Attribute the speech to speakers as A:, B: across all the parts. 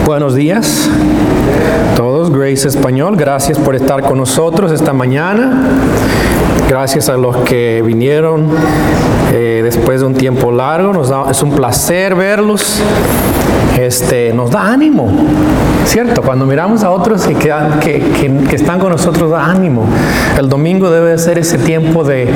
A: Buenos días todos, Grace Español, gracias por estar con nosotros esta mañana. Gracias a los que vinieron después de un tiempo largo. Es un placer verlos. Nos da ánimo, ¿cierto? Cuando miramos a otros que están con nosotros, da ánimo. El domingo debe ser ese tiempo de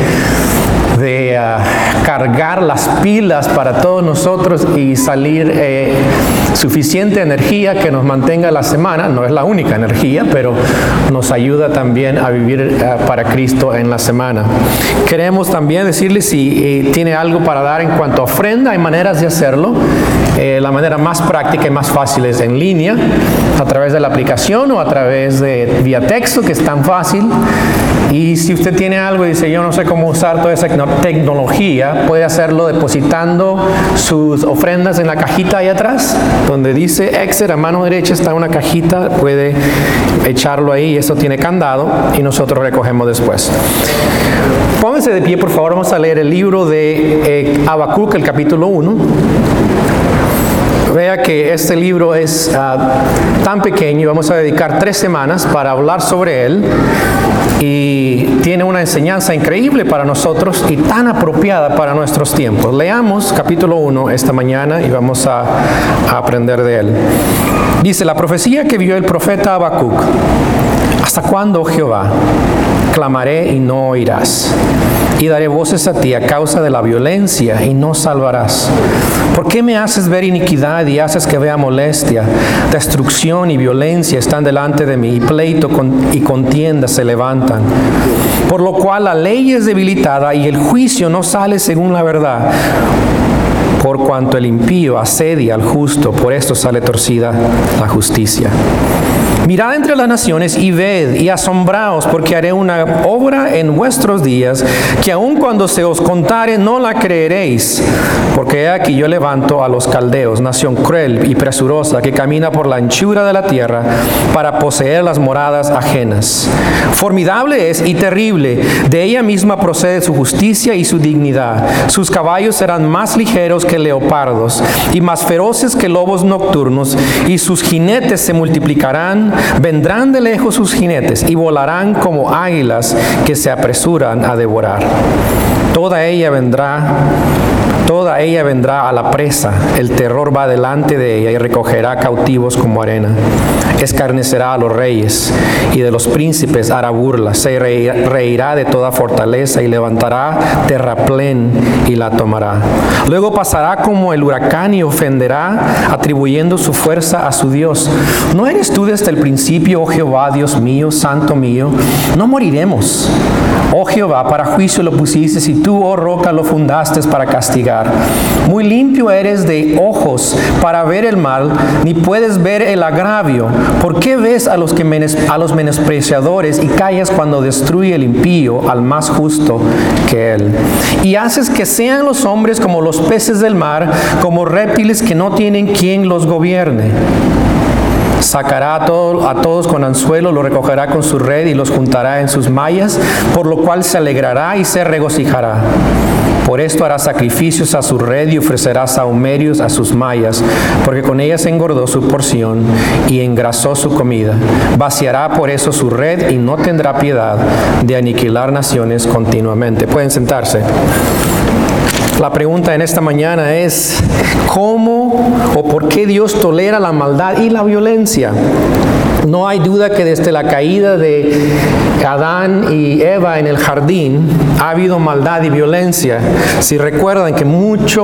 A: cargar las pilas para todos nosotros y salir suficiente energía que nos mantenga la semana. No es la única energía, pero nos ayuda también a vivir para Cristo en la semana. Queremos también decirles si tiene algo para dar en cuanto a ofrenda. Hay maneras de hacerlo. La manera más práctica y más fácil es en línea, a través de la aplicación o a través de vía texto, que es tan fácil. Y si usted tiene algo y dice, yo no sé cómo usar toda esa tecnología, puede hacerlo depositando sus ofrendas en la cajita ahí atrás, donde dice Exit, a mano derecha está una cajita, puede echarlo ahí, eso tiene candado y nosotros recogemos después. Pónganse de pie, por favor, vamos a leer el libro de Habacuc, el capítulo 1. Vea que este libro es tan pequeño y vamos a dedicar 3 semanas para hablar sobre él. Y tiene una enseñanza increíble para nosotros y tan apropiada para nuestros tiempos. Leamos capítulo 1 esta mañana y vamos a aprender de él. Dice, la profecía que vio el profeta Habacuc. ¿Hasta cuándo, oh Jehová? Clamaré y no oirás. Y daré voces a ti a causa de la violencia y no salvarás. ¿Por qué me haces ver iniquidad y haces que vea molestia? Destrucción y violencia están delante de mí, y pleito y contienda se levantan. Por lo cual la ley es debilitada y el juicio no sale según la verdad. Por cuanto el impío asedia al justo, por esto sale torcida la justicia. Mirad entre las naciones y ved y asombraos, porque haré una obra en vuestros días, que aun cuando se os contare no la creeréis. Porque he aquí yo levanto a los caldeos, nación cruel y presurosa, que camina por la anchura de la tierra, para poseer las moradas ajenas. Formidable es y terrible, de ella misma procede su justicia y su dignidad. Sus caballos serán más ligeros que leopardos, y más feroces que lobos nocturnos, y sus jinetes se multiplicarán. Vendrán de lejos sus jinetes y volarán como águilas que se apresuran a devorar. Toda ella vendrá a la presa, el terror va delante de ella y recogerá cautivos como arena. Escarnecerá a los reyes y de los príncipes hará burla, se reirá de toda fortaleza y levantará terraplén y la tomará. Luego pasará como el huracán y ofenderá, atribuyendo su fuerza a su Dios. ¿No eres tú desde el principio, oh Jehová, Dios mío, santo mío? No moriremos. Oh Jehová, para juicio lo pusiste, y tú, oh roca, lo fundaste para castigar. Muy limpio eres de ojos para ver el mal, ni puedes ver el agravio. ¿Por qué ves a los menospreciadores y callas cuando destruye el impío al más justo que él? Y haces que sean los hombres como los peces del mar, como reptiles que no tienen quien los gobierne. Sacará a todos con anzuelo, los recogerá con su red y los juntará en sus mallas, por lo cual se alegrará y se regocijará. Por esto hará sacrificios a su red y ofrecerá sahumerios a sus mallas, porque con ellas engordó su porción y engrasó su comida. Vaciará por eso su red y no tendrá piedad de aniquilar naciones continuamente. Pueden sentarse. La pregunta en esta mañana es, ¿cómo o por qué Dios tolera la maldad y la violencia? No hay duda que desde la caída de Adán y Eva en el jardín ha habido maldad y violencia. Si recuerdan que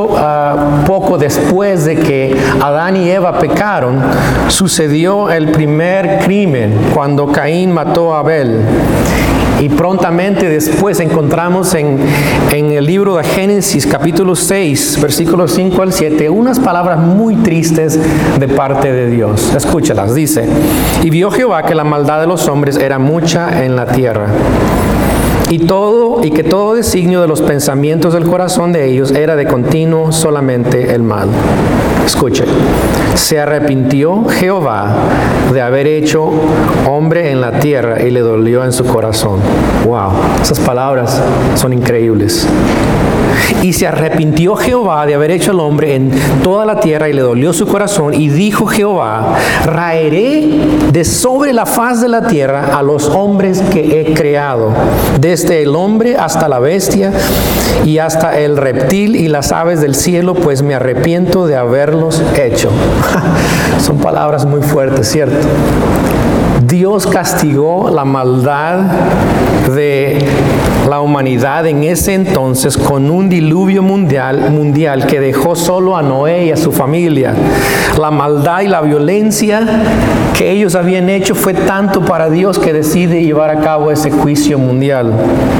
A: poco después de que Adán y Eva pecaron, sucedió el primer crimen cuando Caín mató a Abel. Y prontamente después encontramos en el libro de Génesis, capítulo 6, versículos 5 al 7, unas palabras muy tristes de parte de Dios. Escúchalas, dice, y vio Jehová que la maldad de los hombres era mucha en la tierra, y que todo designio de los pensamientos del corazón de ellos era de continuo solamente el mal. Escuche, se arrepintió Jehová de haber hecho hombre en la tierra y le dolió en su corazón. Wow, esas palabras son increíbles. Y se arrepintió Jehová de haber hecho al hombre en toda la tierra y le dolió su corazón. Y dijo Jehová: raeré de sobre la faz de la tierra a los hombres que he creado, desde el hombre hasta la bestia y hasta el reptil y las aves del cielo, pues me arrepiento de haberlos hecho. Son palabras muy fuertes, ¿cierto? Dios castigó la maldad de la humanidad en ese entonces con un diluvio mundial que dejó solo a Noé y a su familia. La maldad y la violencia que ellos habían hecho fue tanto para Dios que decide llevar a cabo ese juicio mundial.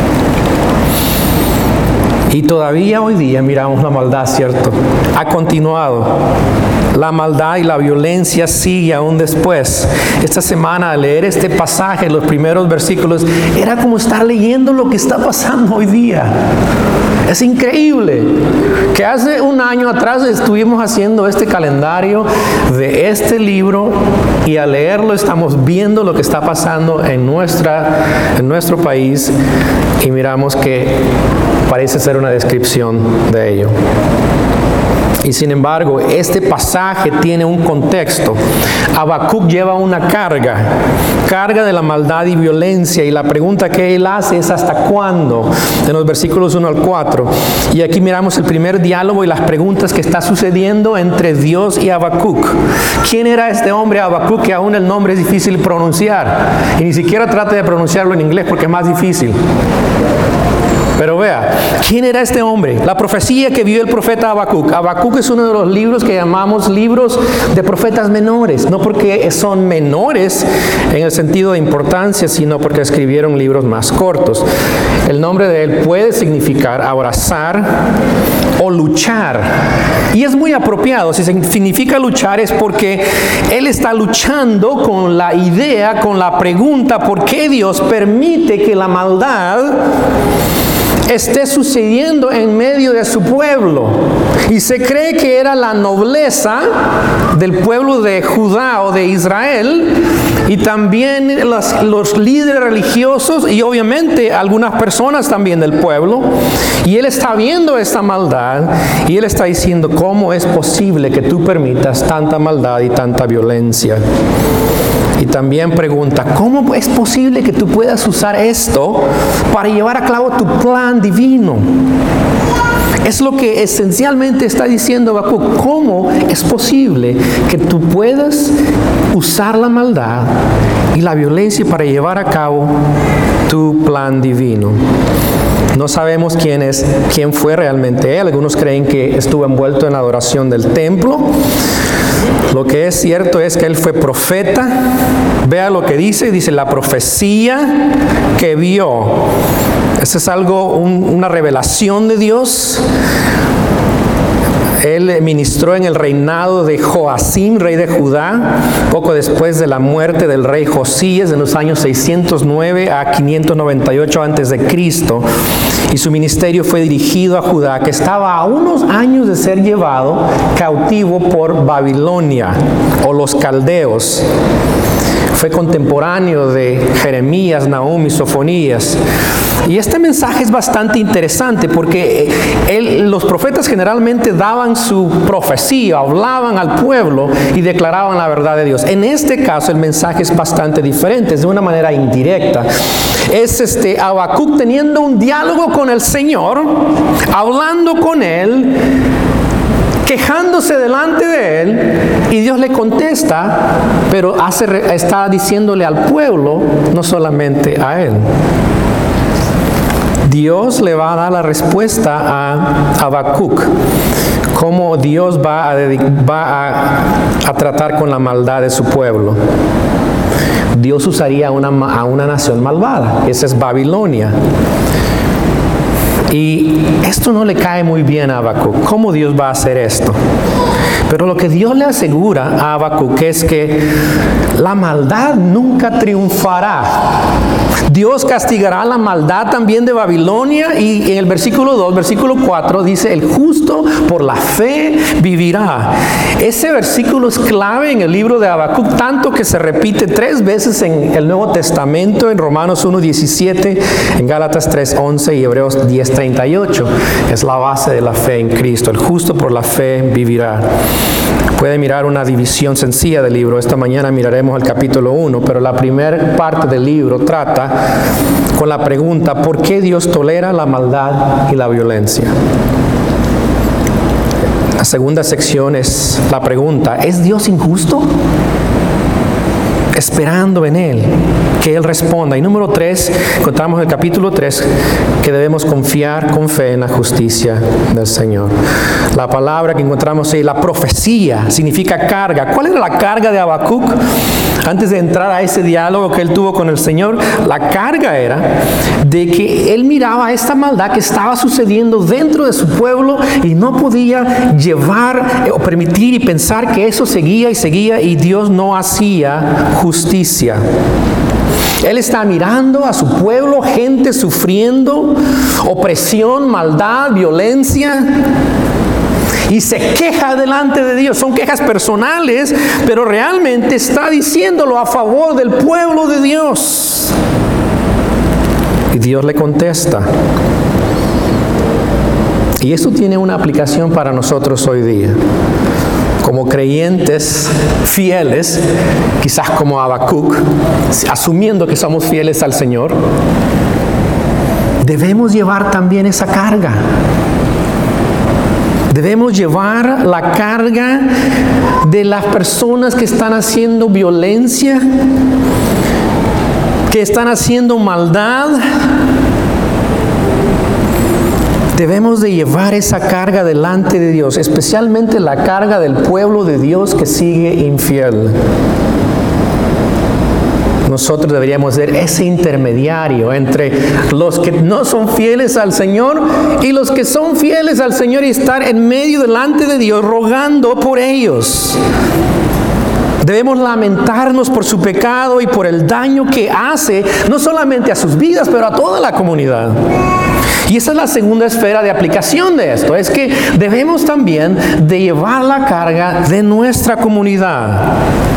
A: Y todavía hoy día miramos la maldad, ¿cierto? Ha continuado. La maldad y la violencia sigue aún después. Esta semana, al leer este pasaje, los primeros versículos, era como estar leyendo lo que está pasando hoy día. Es increíble que hace un año atrás estuvimos haciendo este calendario de este libro y al leerlo estamos viendo lo que está pasando en nuestro país y miramos que parece ser una descripción de ello. Y sin embargo, este pasaje tiene un contexto. Habacuc lleva una carga de la maldad y violencia, y la pregunta que él hace es ¿hasta cuándo? En los versículos 1 al 4. Y aquí miramos el primer diálogo y las preguntas que está sucediendo entre Dios y Habacuc. ¿Quién era este hombre Habacuc, que aún el nombre es difícil de pronunciar? Y ni siquiera trate de pronunciarlo en inglés porque es más difícil. Pero vea, ¿quién era este hombre? La profecía que vio el profeta Habacuc. Habacuc es uno de los libros que llamamos libros de profetas menores. No porque son menores en el sentido de importancia, sino porque escribieron libros más cortos. El nombre de él puede significar abrazar o luchar. Y es muy apropiado. Si significa luchar es porque él está luchando con la idea, con la pregunta, ¿por qué Dios permite que la maldad esté sucediendo en medio de su pueblo? Y se cree que era la nobleza del pueblo de Judá o de Israel, y también los líderes religiosos y obviamente algunas personas también del pueblo. Y él está viendo esta maldad y él está diciendo: ¿cómo es posible que tú permitas tanta maldad y tanta violencia? Y también pregunta: ¿cómo es posible que tú puedas usar esto para llevar a cabo tu plan divino? Es lo que esencialmente está diciendo Habacuc. ¿Cómo es posible que tú puedas usar la maldad y la violencia para llevar a cabo tu plan divino? No sabemos quién fue realmente él. Algunos creen que estuvo envuelto en la adoración del templo. Lo que es cierto es que él fue profeta. Vea lo que dice la profecía que vio. Eso es algo, una revelación de Dios. Él ministró en el reinado de Joacim, rey de Judá, poco después de la muerte del rey Josías, en los años 609 a 598 a.C. Y su ministerio fue dirigido a Judá, que estaba a unos años de ser llevado cautivo por Babilonia o los caldeos. Fue contemporáneo de Jeremías, Nahum y Sofonías. Y este mensaje es bastante interesante porque los profetas generalmente daban su profecía, hablaban al pueblo y declaraban la verdad de Dios. En este caso el mensaje es bastante diferente, es de una manera indirecta. Es Habacuc teniendo un diálogo con el Señor, hablando con Él, quejándose delante de Él, y Dios le contesta, pero está diciéndole al pueblo, no solamente a Él. Dios le va a dar la respuesta a Habacuc, cómo Dios va a tratar con la maldad de su pueblo. Dios usaría a una nación malvada, esa es Babilonia. Y esto no le cae muy bien a Habacuc. ¿Cómo Dios va a hacer esto? Pero lo que Dios le asegura a Habacuc es que la maldad nunca triunfará. Dios castigará la maldad también de Babilonia, y en el versículo 2, versículo 4 dice: el justo por la fe vivirá. Ese versículo es clave en el libro de Habacuc, tanto que se repite 3 veces en el Nuevo Testamento, en Romanos 1:17, en Gálatas 3:11 y Hebreos 10:38. Es la base de la fe en Cristo. El justo por la fe vivirá. Puede mirar una división sencilla del libro. Esta mañana miraremos el capítulo 1, pero la primera parte del libro trata con la pregunta: ¿por qué Dios tolera la maldad y la violencia? La segunda sección es la pregunta: ¿es Dios injusto? Esperando en Él que Él responda. Y número 3, encontramos en el capítulo 3 que debemos confiar con fe en la justicia del Señor. La palabra que encontramos ahí, la profecía, significa carga. ¿Cuál era la carga de Habacuc? Antes de entrar a ese diálogo que él tuvo con el Señor, la carga era de que él miraba esta maldad que estaba sucediendo dentro de su pueblo y no podía llevar o permitir y pensar que eso seguía y Dios no hacía justicia. Él está mirando a su pueblo, gente sufriendo, opresión, maldad, violencia, y se queja delante de Dios. Son quejas personales, pero realmente está diciéndolo a favor del pueblo de Dios. Y Dios le contesta. Y esto tiene una aplicación para nosotros hoy día. Como creyentes fieles, quizás como Habacuc, asumiendo que somos fieles al Señor, debemos llevar también esa carga. Debemos llevar la carga de las personas que están haciendo violencia, que están haciendo maldad. Debemos de llevar esa carga delante de Dios, especialmente la carga del pueblo de Dios que sigue infiel. Nosotros deberíamos ser ese intermediario entre los que no son fieles al Señor y los que son fieles al Señor, y estar en medio delante de Dios rogando por ellos. Debemos lamentarnos por su pecado y por el daño que hace, no solamente a sus vidas, pero a toda la comunidad. Y esa es la segunda esfera de aplicación de esto, es que debemos también de llevar la carga de nuestra comunidad,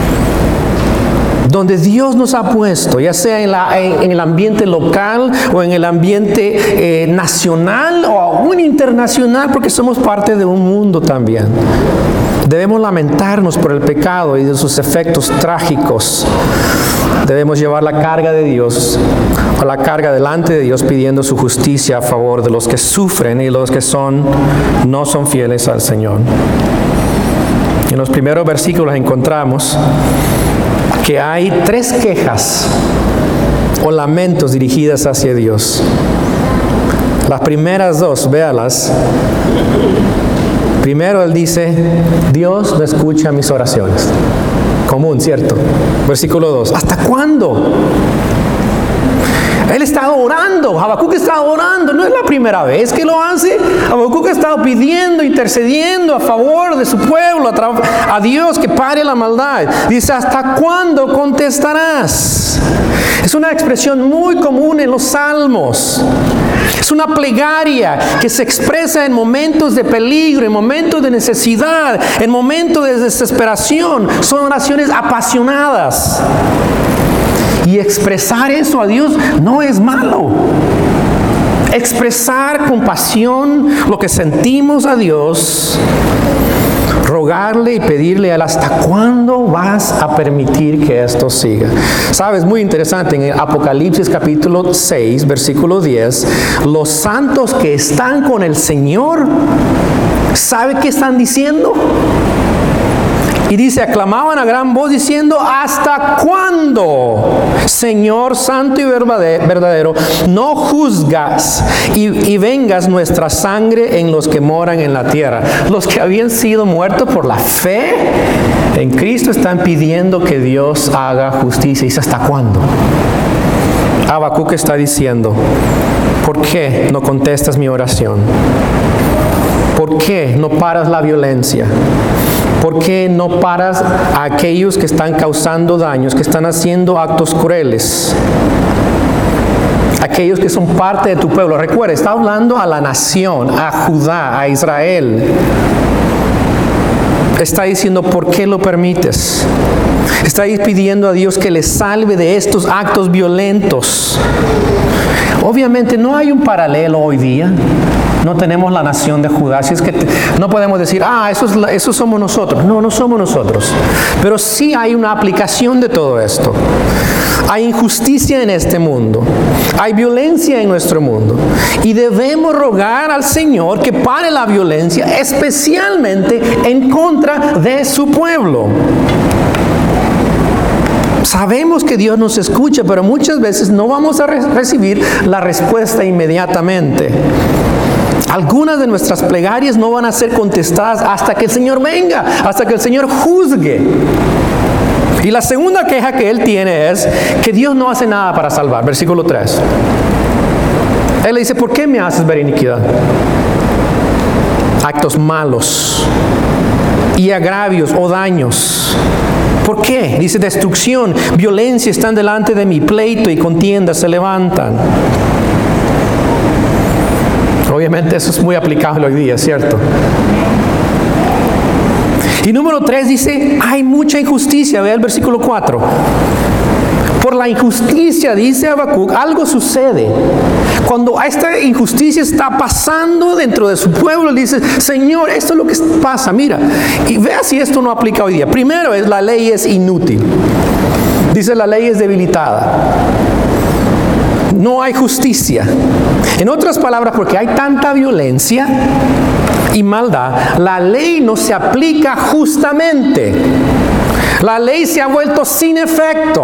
A: donde Dios nos ha puesto, ya sea en el ambiente local o en el ambiente nacional o aún internacional, porque somos parte de un mundo también. Debemos lamentarnos por el pecado y de sus efectos trágicos. Debemos llevar la carga de Dios, o la carga delante de Dios, pidiendo su justicia a favor de los que sufren y los que no son fieles al Señor. En los primeros versículos encontramos que hay 3 quejas o lamentos dirigidas hacia Dios. Las primeras 2, véalas. Primero él dice: Dios no escucha mis oraciones. Común, ¿cierto? Versículo 2. ¿Hasta cuándo? Él está orando, Habacuc está orando, no es la primera vez que lo hace. Habacuc ha estado pidiendo, intercediendo a favor de su pueblo, a Dios que pare la maldad. Dice: ¿hasta cuándo contestarás? Es una expresión muy común en los salmos. Es una plegaria que se expresa en momentos de peligro, en momentos de necesidad, en momentos de desesperación. Son oraciones apasionadas. Y expresar eso a Dios no es malo. Expresar con pasión lo que sentimos a Dios, rogarle y pedirle a Él: ¿hasta cuándo vas a permitir que esto siga? Sabes, muy interesante, en el Apocalipsis capítulo 6, versículo 10, los santos que están con el Señor, ¿sabe qué están diciendo? Y dice: aclamaban a gran voz diciendo: ¿hasta cuándo, Señor santo y verdadero, no juzgas y vengas nuestra sangre en los que moran en la tierra? Los que habían sido muertos por la fe en Cristo están pidiendo que Dios haga justicia. Y dice: ¿hasta cuándo? Habacuc está diciendo: ¿por qué no contestas mi oración? ¿Por qué no paras la violencia? ¿Por qué no paras a aquellos que están causando daños, que están haciendo actos crueles? Aquellos que son parte de tu pueblo. Recuerda, está hablando a la nación, a Judá, a Israel. Está diciendo, ¿por qué lo permites? Está pidiendo a Dios que le salve de estos actos violentos. Obviamente no hay un paralelo hoy día. No tenemos la nación de Judá. Así es que no podemos decir, eso somos nosotros. No, no somos nosotros. Pero sí hay una aplicación de todo esto. Hay injusticia en este mundo. Hay violencia en nuestro mundo. Y debemos rogar al Señor que pare la violencia, especialmente en contra de su pueblo. Sabemos que Dios nos escucha, pero muchas veces no vamos a recibir la respuesta inmediatamente. Algunas de nuestras plegarias no van a ser contestadas hasta que el Señor venga, hasta que el Señor juzgue. Y la segunda queja que él tiene es que Dios no hace nada para salvar. Versículo 3. Él le dice, ¿por qué me haces ver iniquidad? Actos malos y agravios o daños. ¿Por qué? Dice, destrucción, violencia están delante de mi, pleito y contienda se levantan. Obviamente eso es muy aplicable hoy día, ¿cierto? Y número 3 dice, hay mucha injusticia. Vea el versículo 4. Por la injusticia, dice Habacuc, algo sucede. Cuando esta injusticia está pasando dentro de su pueblo, dice, Señor, esto es lo que pasa, mira. Y vea si esto no aplica hoy día. Primero es, la ley es inútil. Dice, la ley es debilitada. No hay justicia. En otras palabras, porque hay tanta violencia y maldad, la ley no se aplica justamente. La ley se ha vuelto sin efecto.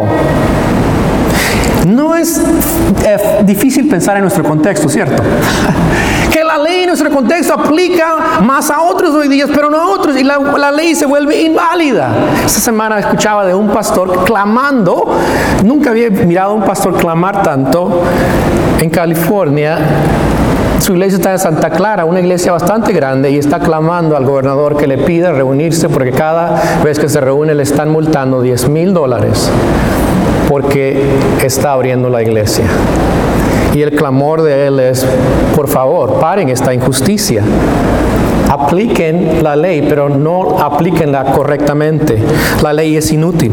A: No es difícil pensar en nuestro contexto, ¿cierto? Que la ley en nuestro contexto aplica más a otros hoy día, pero no a otros, y la ley se vuelve inválida. Esta semana escuchaba de un pastor clamando. Nunca había mirado a un pastor clamar tanto. En California, su iglesia está en Santa Clara, una iglesia bastante grande, y está clamando al gobernador que le pida reunirse, porque cada vez que se reúne le están multando $10,000 porque está abriendo la iglesia. Y el clamor de él es, por favor, paren esta injusticia. Apliquen la ley, pero no aplíquenla correctamente. La ley es inútil.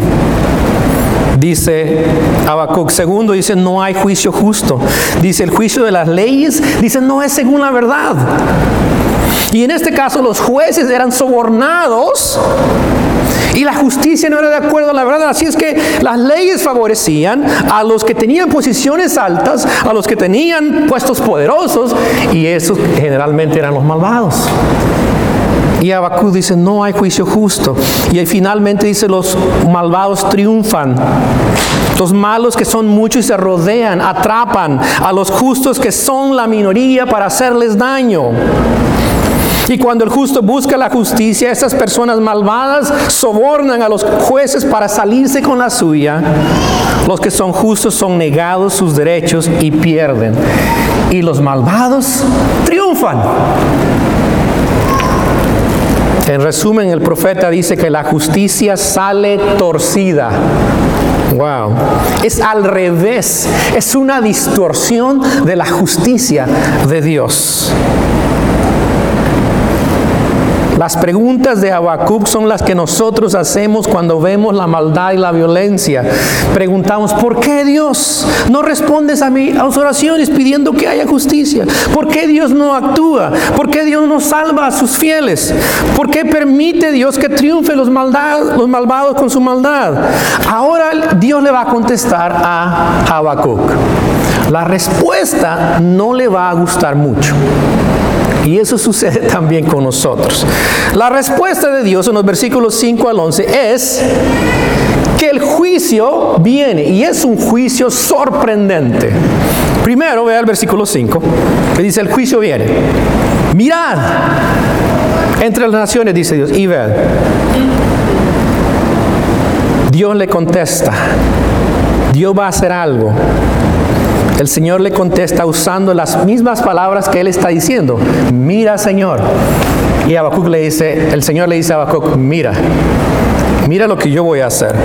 A: Dice Habacuc. Segundo, dice, no hay juicio justo. Dice, el juicio de las leyes, dice, no es según la verdad. Y en este caso los jueces eran sobornados y la justicia no era de acuerdo a la verdad. Así es que las leyes favorecían a los que tenían posiciones altas, a los que tenían puestos poderosos, y esos generalmente eran los malvados. Y Habacuc dice, no hay juicio justo. Y ahí finalmente dice, los malvados triunfan. Los malos, que son muchos, se rodean, atrapan a los justos, que son la minoría, para hacerles daño. Y cuando el justo busca la justicia, esas personas malvadas sobornan a los jueces para salirse con la suya. Los que son justos son negados sus derechos y pierden. Y los malvados triunfan. En resumen, el profeta dice que la justicia sale torcida. Wow. Es al revés. Es una distorsión de la justicia de Dios. Las preguntas de Habacuc son las que nosotros hacemos cuando vemos la maldad y la violencia. Preguntamos, ¿por qué Dios no respondes a mis oraciones pidiendo que haya justicia? ¿Por qué Dios no actúa? ¿Por qué Dios no salva a sus fieles? ¿Por qué permite Dios que triunfen los malvados con su maldad? Ahora Dios le va a contestar a Habacuc. La respuesta no le va a gustar mucho. Y eso sucede también con nosotros. La respuesta de Dios en los versículos 5 al 11 es que el juicio viene, y es un juicio sorprendente. Primero, vea el versículo 5, que dice, el juicio viene. Mirad entre las naciones, dice Dios, y ved. Dios le contesta. Dios va a hacer algo. El Señor le contesta usando las mismas palabras que él está diciendo. Mira, Señor. Y Habacuc le dice, el Señor le dice a Habacuc, mira lo que yo voy a hacer.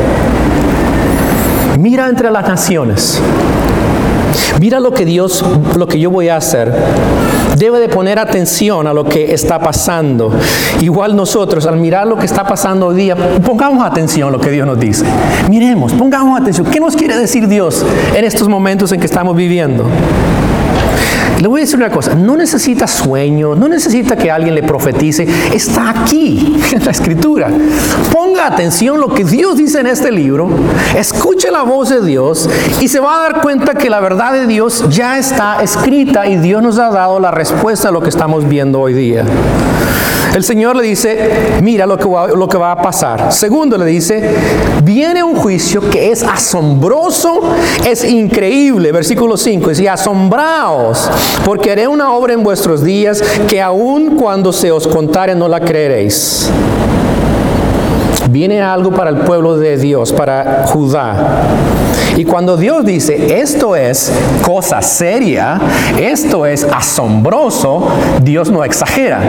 A: Mira entre las naciones. Mira lo que yo voy a hacer. Debe de poner atención a lo que está pasando. Igual nosotros, al mirar lo que está pasando hoy día, pongamos atención a lo que Dios nos dice. Miremos, pongamos atención. ¿Qué nos quiere decir Dios en estos momentos en que estamos viviendo? Le voy a decir una cosa, no necesita sueño, no necesita que alguien le profetice, está aquí en la Escritura. Ponga atención a lo que Dios dice en este libro, escuche la voz de Dios y se va a dar cuenta que la verdad de Dios ya está escrita y Dios nos ha dado la respuesta a lo que estamos viendo hoy día. El Señor le dice, mira lo que va a pasar. Segundo, le dice, viene un juicio que es asombroso, es increíble. Versículo 5, dice, asombraos, porque haré una obra en vuestros días que aun cuando se os contare no la creeréis. Viene algo para el pueblo de Dios, para Judá. Y cuando Dios dice, esto es cosa seria, esto es asombroso, Dios no exagera.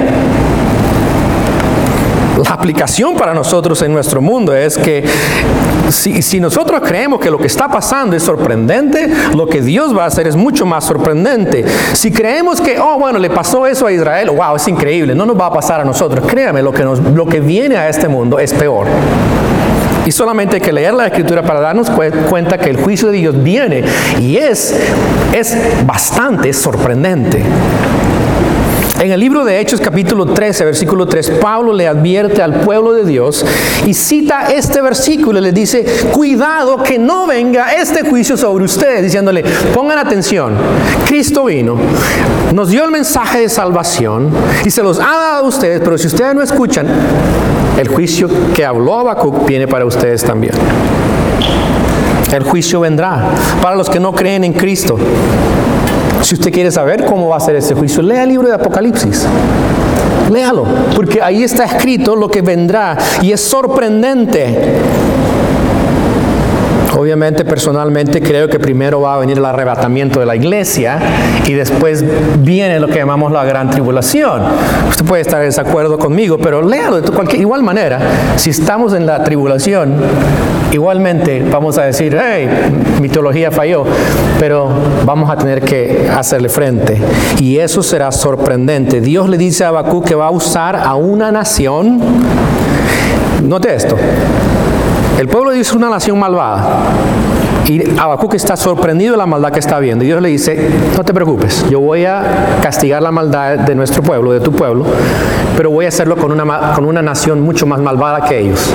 A: La aplicación para nosotros en nuestro mundo es que si nosotros creemos que lo que está pasando es sorprendente, lo que Dios va a hacer es mucho más sorprendente. Si creemos que, le pasó eso a Israel, wow, es increíble, no nos va a pasar a nosotros. Créame, lo que viene a este mundo es peor. Y solamente hay que leer la Escritura para darnos cuenta que el juicio de Dios viene y es sorprendente. En el libro de Hechos capítulo 13, versículo 3, Pablo le advierte al pueblo de Dios y cita este versículo y le dice, cuidado que no venga este juicio sobre ustedes, diciéndole, pongan atención, Cristo vino, nos dio el mensaje de salvación y se los ha dado a ustedes, pero si ustedes no escuchan, el juicio que habló Habacuc viene para ustedes también. El juicio vendrá para los que no creen en Cristo. Si usted quiere saber cómo va a ser ese juicio, lea el libro de Apocalipsis. Léalo, porque ahí está escrito lo que vendrá y es sorprendente. Obviamente, personalmente, creo que primero va a venir el arrebatamiento de la iglesia y después viene lo que llamamos la gran tribulación. Usted puede estar en desacuerdo conmigo, pero léalo de igual manera. Si estamos en la tribulación, igualmente vamos a decir, hey, mi teología falló, pero vamos a tener que hacerle frente. Y eso será sorprendente. Dios le dice a Habacuc que va a usar a una nación. Note esto. El pueblo de Dios es una nación malvada. Y Habacuc está sorprendido de la maldad que está viendo. Y Dios le dice, no te preocupes, yo voy a castigar la maldad de nuestro pueblo, de tu pueblo, pero voy a hacerlo con una nación mucho más malvada que ellos.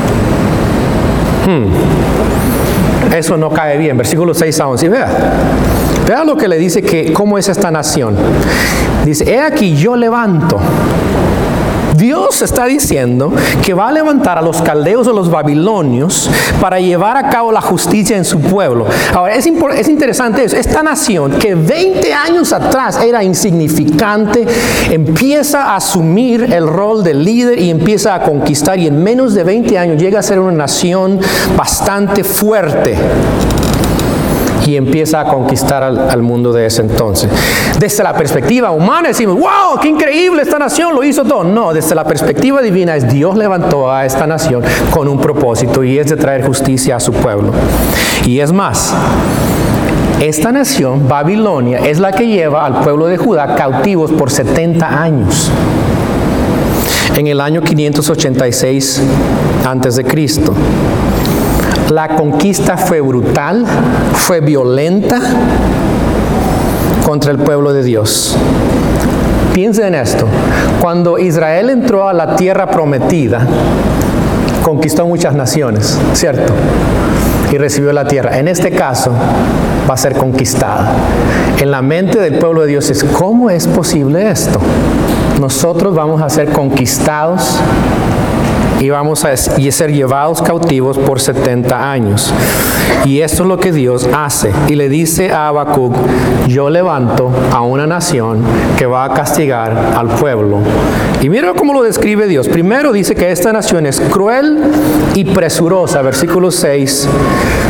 A: Eso no cae bien. Versículos 6 a 11. Vea lo que le dice que cómo es esta nación. Dice, he aquí yo levanto. Dios está diciendo que va a levantar a los caldeos o los babilonios para llevar a cabo la justicia en su pueblo. Ahora, es interesante eso. Esta nación que 20 años atrás era insignificante, empieza a asumir el rol de líder y empieza a conquistar, y en menos de 20 años llega a ser una nación bastante fuerte. Y empieza a conquistar al mundo de ese entonces. Desde la perspectiva humana decimos, wow, qué increíble, esta nación lo hizo todo. No, desde la perspectiva divina es Dios levantó a esta nación con un propósito, y es de traer justicia a su pueblo. Y es más, esta nación, Babilonia, es la que lleva al pueblo de Judá cautivos por 70 años. En el año 586 antes de Cristo. La conquista fue brutal, fue violenta contra el pueblo de Dios. Piensen en esto. Cuando Israel entró a la tierra prometida, conquistó muchas naciones, ¿cierto? Y recibió la tierra. En este caso, va a ser conquistada. En la mente del pueblo de Dios es, ¿cómo es posible esto? Nosotros vamos a ser conquistados y vamos a ser llevados cautivos por 70 años. Y esto es lo que Dios hace. Y le dice a Habacuc, yo levanto a una nación que va a castigar al pueblo. Y mira cómo lo describe Dios. Primero dice que esta nación es cruel y presurosa. Versículo 6.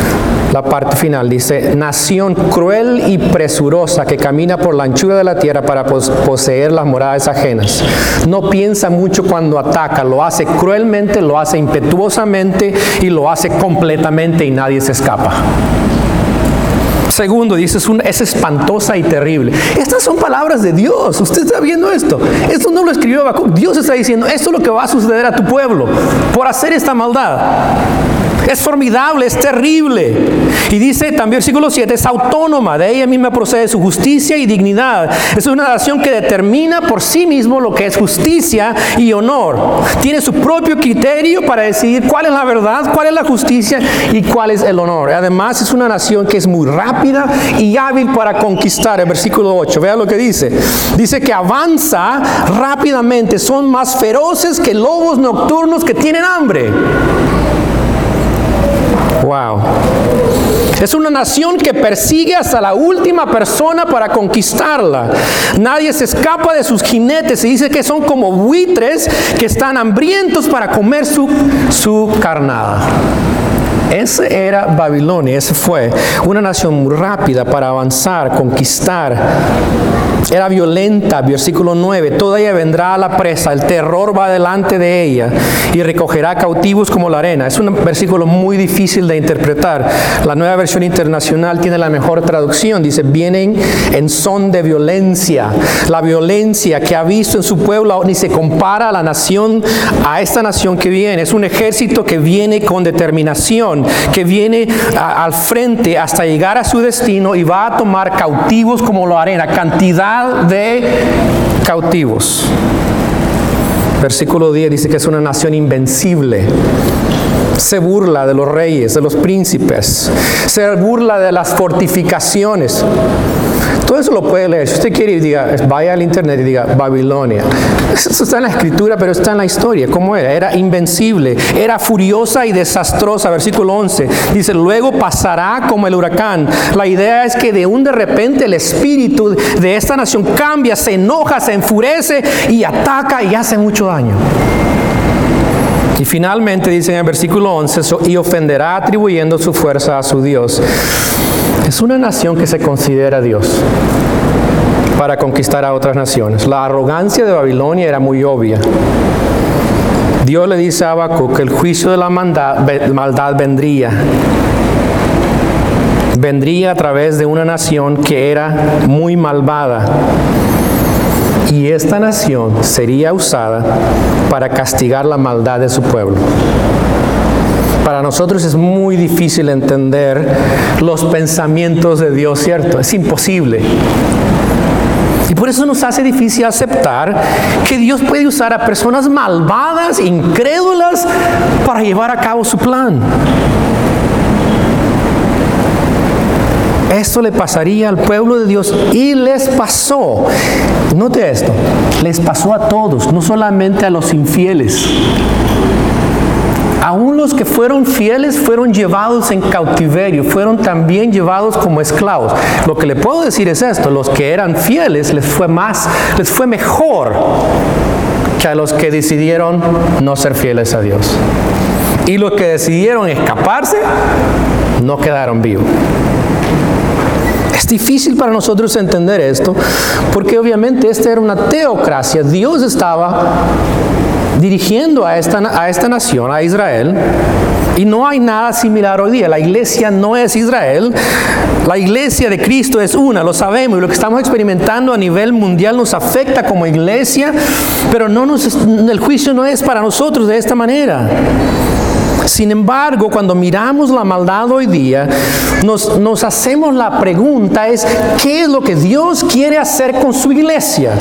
A: la parte final. Dice, nación cruel y presurosa que camina por la anchura de la tierra para poseer las moradas ajenas. No piensa mucho cuando ataca, lo hace cruelmente, lo hace impetuosamente y lo hace completamente y nadie se escapa. Segundo, dice, es espantosa y terrible. Estas son palabras de Dios. Usted está viendo esto. Esto no lo escribió Habacuc. Dios está diciendo, esto es lo que va a suceder a tu pueblo por hacer esta maldad. Es formidable, es terrible. Y dice también versículo 7, es autónoma, de ella misma procede su justicia y dignidad. Es una nación que determina por sí mismo lo que es justicia y honor. Tiene su propio criterio para decidir cuál es la verdad, cuál es la justicia y cuál es el honor. Además es una nación que es muy rápida y hábil para conquistar. En versículo 8, vea lo que dice. Dice que avanza rápidamente, son más feroces que lobos nocturnos que tienen hambre. Wow. Es una nación que persigue hasta la última persona para conquistarla. Nadie se escapa de sus jinetes. Se dice que son como buitres que están hambrientos para comer su carnada. Ese era Babilonia, ese fue una nación muy rápida para avanzar, conquistar. Era violenta, versículo 9, toda ella vendrá a la presa, el terror va delante de ella y recogerá cautivos como la arena. Es un versículo muy difícil de interpretar. La Nueva Versión Internacional tiene la mejor traducción, dice, vienen en son de violencia. La violencia que ha visto en su pueblo ni se compara a la nación, a esta nación que viene. Es un ejército que viene con determinación, que viene al frente hasta llegar a su destino y va a tomar cautivos como la arena, cantidad de cautivos. Versículo 10 dice que es una nación invencible. Se burla de los reyes, de los príncipes. Se burla de las fortificaciones. Todo eso lo puede leer. Si usted quiere, vaya al internet y diga Babilonia. Eso está en la escritura, pero está en la historia. ¿Cómo era? Era invencible, era furiosa y desastrosa. Versículo 11 dice, luego pasará como el huracán. La idea es que de repente el espíritu de esta nación cambia, se enoja, se enfurece y ataca y hace mucho daño. Y finalmente dice en el versículo 11, y ofenderá atribuyendo su fuerza a su Dios. Es una nación que se considera Dios para conquistar a otras naciones. La arrogancia de Babilonia era muy obvia. Dios le dice a Habacuc que el juicio de la maldad vendría. Vendría a través de una nación que era muy malvada. Y esta nación sería usada para castigar la maldad de su pueblo. Para nosotros es muy difícil entender los pensamientos de Dios, ¿cierto? Es imposible. Y por eso nos hace difícil aceptar que Dios puede usar a personas malvadas, incrédulas, para llevar a cabo su plan. Esto le pasaría al pueblo de Dios y les pasó. Note esto, les pasó a todos, no solamente a los infieles. Aún los que fueron fieles fueron llevados en cautiverio, fueron también llevados como esclavos. Lo que le puedo decir es esto, los que eran fieles les fue mejor que a los que decidieron no ser fieles a Dios. Y los que decidieron escaparse no quedaron vivos. Es difícil para nosotros entender esto, porque obviamente esta era una teocracia. Dios estaba dirigiendo a esta nación, a Israel, y no hay nada similar hoy día. La iglesia no es Israel, la iglesia de Cristo es una, lo sabemos, y lo que estamos experimentando a nivel mundial nos afecta como iglesia, pero el juicio no es para nosotros de esta manera. Sin embargo, cuando miramos la maldad hoy día, nos hacemos la pregunta es, ¿qué es lo que Dios quiere hacer con su iglesia?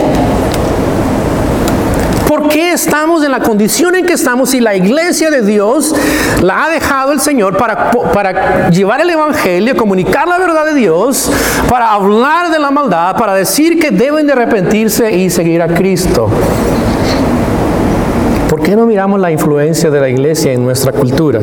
A: ¿Por qué estamos en la condición en que estamos si la iglesia de Dios la ha dejado el Señor para llevar el evangelio, comunicar la verdad de Dios, para hablar de la maldad, para decir que deben de arrepentirse y seguir a Cristo? ¿Por qué no miramos la influencia de la iglesia en nuestra cultura?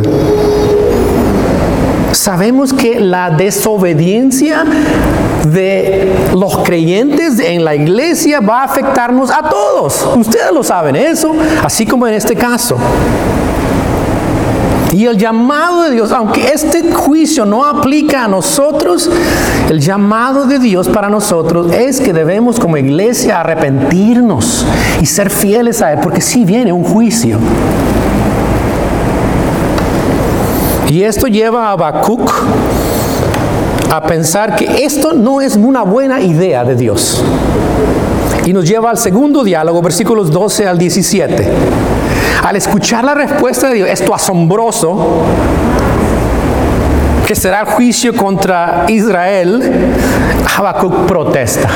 A: Sabemos que la desobediencia de los creyentes en la iglesia va a afectarnos a todos. Ustedes lo saben eso, así como en este caso. Y el llamado de Dios, aunque este juicio no aplica a nosotros, el llamado de Dios para nosotros es que debemos como iglesia arrepentirnos y ser fieles a Él, porque sí viene un juicio. Y esto lleva a Habacuc a pensar que esto no es una buena idea de Dios. Y nos lleva al segundo diálogo, versículos 12 al 17. Al escuchar la respuesta de Dios, esto asombroso, que será el juicio contra Israel, Habacuc protesta.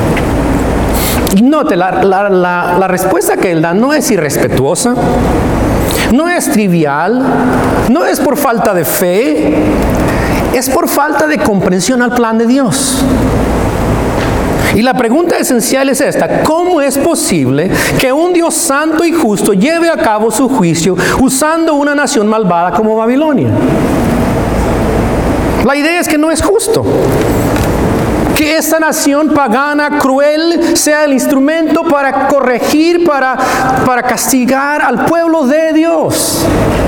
A: Y note, la respuesta que él da no es irrespetuosa, no es trivial, no es por falta de fe, es por falta de comprensión al plan de Dios. Y la pregunta esencial es esta: ¿cómo es posible que un Dios santo y justo lleve a cabo su juicio usando una nación malvada como Babilonia? La idea es que no es justo que esta nación pagana, cruel, sea el instrumento para corregir, para castigar al pueblo de Dios.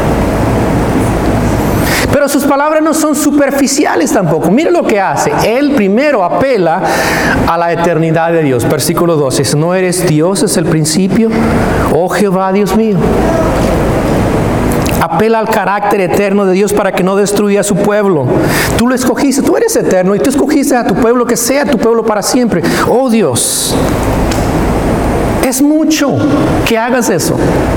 A: Pero sus palabras no son superficiales tampoco. Mire lo que hace. Él primero apela a la eternidad de Dios. Versículo 12. ¿No eres Dios desde el principio? Oh Jehová, Dios mío. Apela al carácter eterno de Dios para que no destruya a su pueblo. Tú lo escogiste, tú eres eterno y tú escogiste a tu pueblo, que sea tu pueblo para siempre. Oh Dios, es mucho que hagas eso.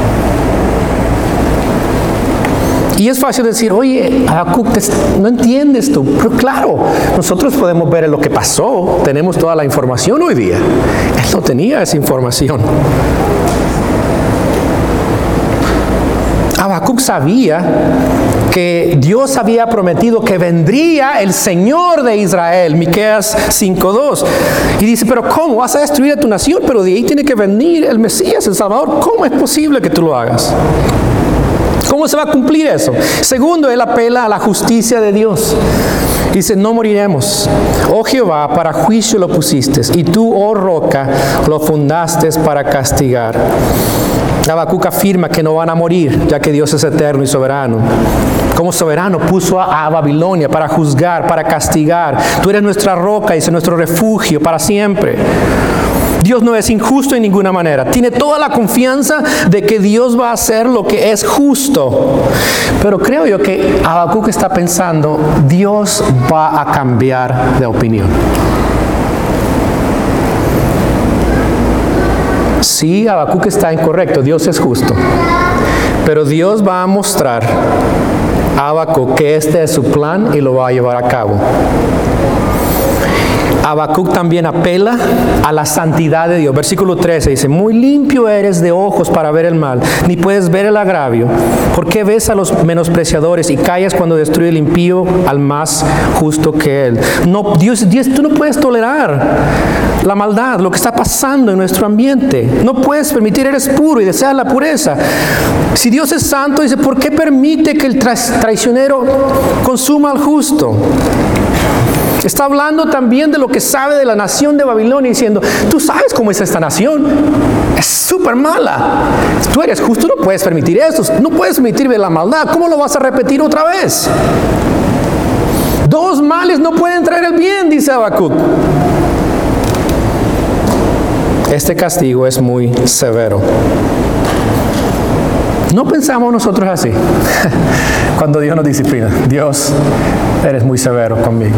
A: Y es fácil decir: oye, Habacuc, no entiendes tú. Pero claro, nosotros podemos ver lo que pasó. Tenemos toda la información hoy día. Él no tenía esa información. Habacuc sabía que Dios había prometido que vendría el Señor de Israel, Miqueas 5:2. Y dice: pero ¿cómo? Vas a destruir a tu nación, pero de ahí tiene que venir el Mesías, el Salvador. ¿Cómo es posible que tú lo hagas? ¿Cómo se va a cumplir eso? Segundo, él apela a la justicia de Dios. Dice: no moriremos. Oh Jehová, para juicio lo pusiste, y tú, oh roca, lo fundaste para castigar. Habacuc afirma que no van a morir, ya que Dios es eterno y soberano. Como soberano puso a Babilonia para juzgar, para castigar. Tú eres nuestra roca, dice, nuestro refugio para siempre. Dios no es injusto en ninguna manera. Tiene toda la confianza de que Dios va a hacer lo que es justo. Pero creo yo que Habacuc está pensando: Dios va a cambiar de opinión. Sí, Habacuc está incorrecto, Dios es justo. Pero Dios va a mostrar a Habacuc que este es su plan y lo va a llevar a cabo. Habacuc también apela a la santidad de Dios. Versículo 13 dice: muy limpio eres de ojos para ver el mal, ni puedes ver el agravio. ¿Por qué ves a los menospreciadores y callas cuando destruye el impío al más justo que él? No, Dios, tú no puedes tolerar la maldad, lo que está pasando en nuestro ambiente. No puedes permitir, eres puro y deseas la pureza. Si Dios es santo, dice: ¿por qué permite que el traicionero consuma al justo? Está hablando también de lo que sabe de la nación de Babilonia, diciendo: tú sabes cómo es esta nación, es súper mala. Tú eres justo, no puedes permitir esto, no puedes permitir la maldad. ¿Cómo lo vas a repetir otra vez? Dos males no pueden traer el bien, dice Habacuc. Este castigo es muy severo. No pensamos nosotros así cuando Dios nos disciplina: Dios, eres muy severo conmigo.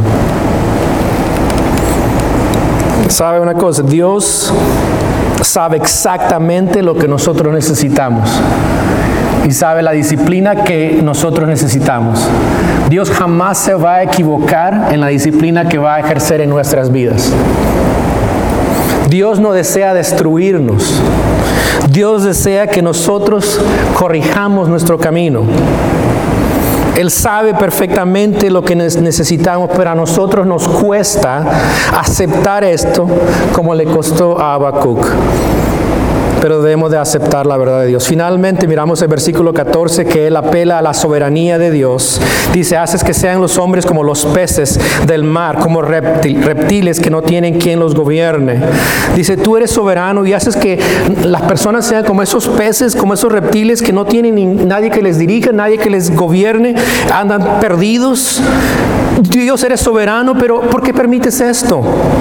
A: ¿Sabe una cosa? Dios sabe exactamente lo que nosotros necesitamos y sabe la disciplina que nosotros necesitamos. Dios jamás se va a equivocar en la disciplina que va a ejercer en nuestras vidas. Dios no desea destruirnos. Dios desea que nosotros corrijamos nuestro camino. Él sabe perfectamente lo que necesitamos, pero a nosotros nos cuesta aceptar esto, como le costó a Habacuc. pero debemos de aceptar la verdad de Dios. Finalmente miramos el versículo 14, que él apela a la soberanía de Dios. Dice, haces que sean los hombres como los peces del mar, como reptiles que no tienen quien los gobierne. Dice, tú eres soberano y haces que las personas sean como esos peces, como esos reptiles que no tienen nadie que les dirija, nadie que les gobierne, andan perdidos. Dios, eres soberano, pero ¿por qué permites esto?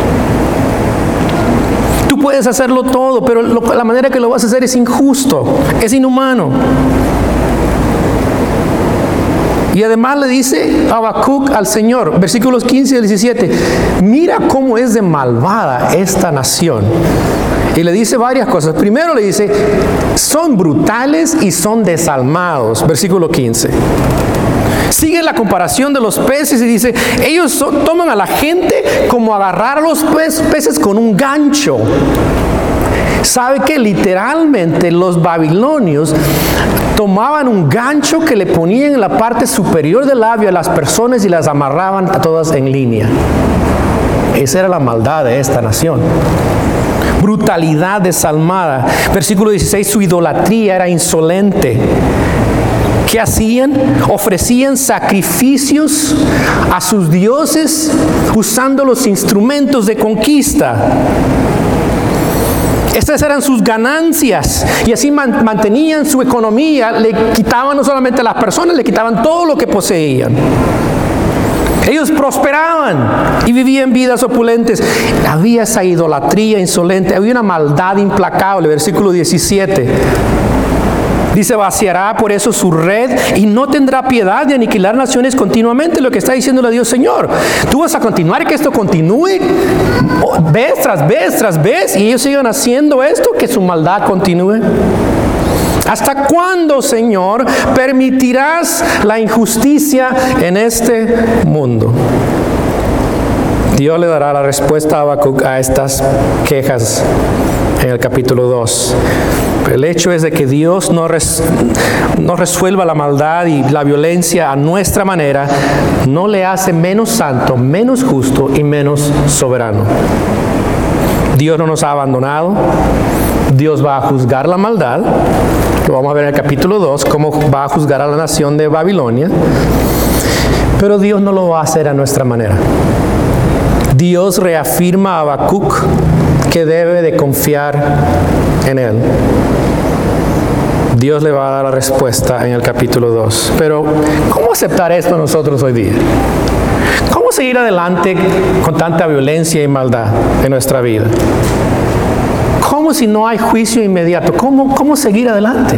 A: Tú puedes hacerlo todo, pero la manera que lo vas a hacer es injusto, es inhumano. Y además le dice Habacuc al Señor, versículos 15 y 17, mira cómo es de malvada esta nación. Y le dice varias cosas. Primero le dice, son brutales y son desalmados, versículo 15. Sigue la comparación de los peces y dice, ellos toman a la gente como agarrar a los peces con un gancho. ¿Sabe que literalmente los babilonios tomaban un gancho que le ponían en la parte superior del labio a las personas y las amarraban a todas en línea? Esa era la maldad de esta nación. Brutalidad desalmada. Versículo 16, su idolatría era insolente. ¿Qué hacían? Ofrecían sacrificios a sus dioses usando los instrumentos de conquista. Estas eran sus ganancias y así mantenían su economía. Le quitaban no solamente a las personas, le quitaban todo lo que poseían. Ellos prosperaban y vivían vidas opulentes. Había esa idolatría insolente, había una maldad implacable. Versículo 17. Dice, vaciará por eso su red y no tendrá piedad de aniquilar naciones continuamente. Lo que está diciéndole a Dios, Señor, tú vas a continuar que esto continúe vez tras vez tras vez y ellos sigan haciendo esto, que su maldad continúe. ¿Hasta cuándo, Señor, permitirás la injusticia en este mundo? Dios le dará la respuesta a Habacuc a estas quejas en el capítulo 2. El hecho es de que Dios no resuelva la maldad y la violencia a nuestra manera, no le hace menos santo, menos justo y menos soberano. Dios no nos ha abandonado. Dios va a juzgar la maldad. Lo vamos a ver en el capítulo 2, cómo va a juzgar a la nación de Babilonia. Pero Dios no lo va a hacer a nuestra manera. Dios reafirma a Habacuc que debe de confiar en Él. Dios le va a dar la respuesta en el capítulo 2. Pero, ¿cómo aceptar esto nosotros hoy día? ¿Cómo seguir adelante con tanta violencia y maldad en nuestra vida? ¿Cómo si no hay juicio inmediato? ¿Cómo seguir adelante?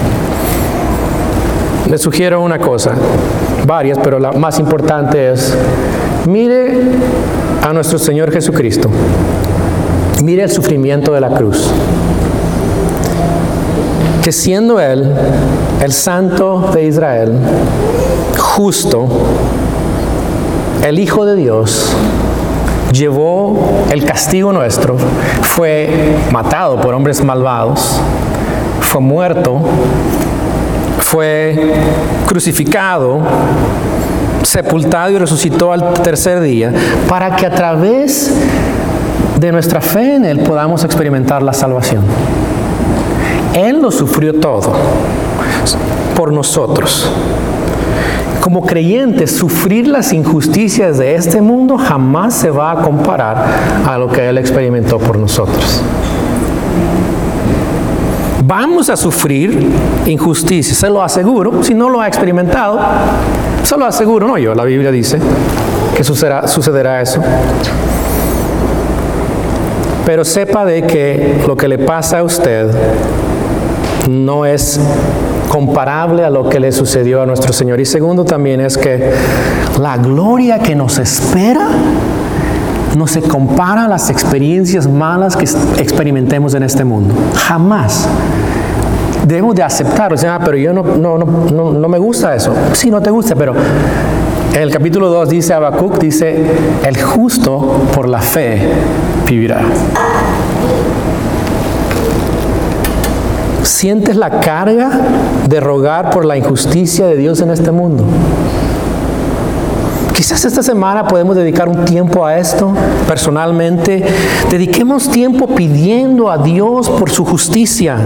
A: Les sugiero una cosa, varias, pero la más importante es, mire a nuestro Señor Jesucristo. Mire el sufrimiento de la cruz. Que siendo Él, el Santo de Israel, justo, el Hijo de Dios, llevó el castigo nuestro, fue matado por hombres malvados, fue muerto, fue crucificado, sepultado y resucitó al tercer día, para que a través de nuestra fe en Él podamos experimentar la salvación. Él lo sufrió todo por nosotros. Como creyentes, sufrir las injusticias de este mundo jamás se va a comparar a lo que Él experimentó por nosotros. Vamos a sufrir injusticia, se lo aseguro. Si no lo ha experimentado, se lo aseguro, no yo, la Biblia dice que sucederá eso. Pero sepa de que lo que le pasa a usted no es comparable a lo que le sucedió a nuestro Señor. Y segundo también es que la gloria que nos espera no se compara a las experiencias malas que experimentemos en este mundo. Jamás. Debemos de aceptarlo. Pero yo no me gusta eso. Sí, no te gusta, pero en el capítulo 2 dice Habacuc, dice, el justo por la fe vivirá. ¿Sientes la carga de rogar por la injusticia de Dios en este mundo? Quizás esta semana podemos dedicar un tiempo a esto. Personalmente, dediquemos tiempo pidiendo a Dios por su justicia.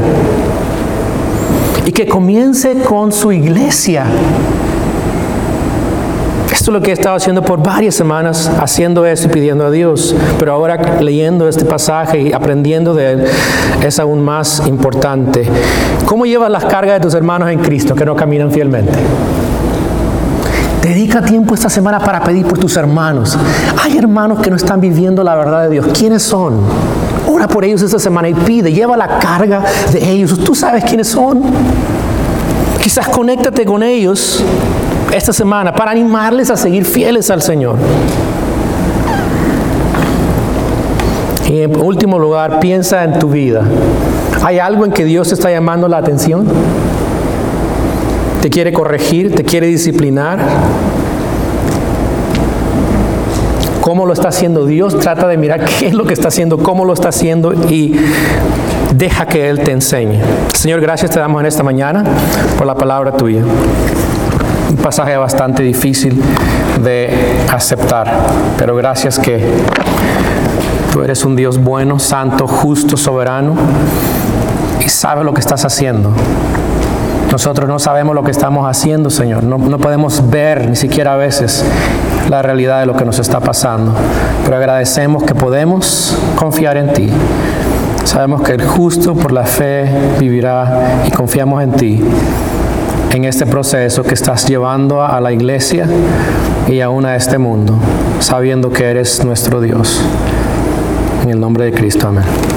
A: Y que comience con su iglesia. Esto es lo que he estado haciendo por varias semanas, haciendo esto y pidiendo a Dios. Pero ahora leyendo este pasaje y aprendiendo de él, es aún más importante. ¿Cómo llevas las cargas de tus hermanos en Cristo que no caminan fielmente? Dedica tiempo esta semana para pedir por tus hermanos. Hay hermanos que no están viviendo la verdad de Dios. ¿Quiénes son? Ora por ellos esta semana y pide, lleva la carga de ellos. Tú sabes quiénes son. Quizás conéctate con ellos esta semana para animarles a seguir fieles al Señor. Y en último lugar, piensa en tu vida. ¿Hay algo en que Dios te está llamando la atención? ¿Te quiere corregir? ¿Te quiere disciplinar? ¿Cómo lo está haciendo Dios? Trata de mirar qué es lo que está haciendo, cómo lo está haciendo y deja que Él te enseñe. Señor, gracias te damos en esta mañana por la palabra tuya. Un pasaje bastante difícil de aceptar, pero gracias que tú eres un Dios bueno, santo, justo, soberano y sabes lo que estás haciendo. Nosotros no sabemos lo que estamos haciendo, Señor. No podemos ver ni siquiera a veces la realidad de lo que nos está pasando. Pero agradecemos que podemos confiar en ti. Sabemos que el justo por la fe vivirá y confiamos en ti, en este proceso que estás llevando a la iglesia y aún a este mundo, sabiendo que eres nuestro Dios. En el nombre de Cristo, amén.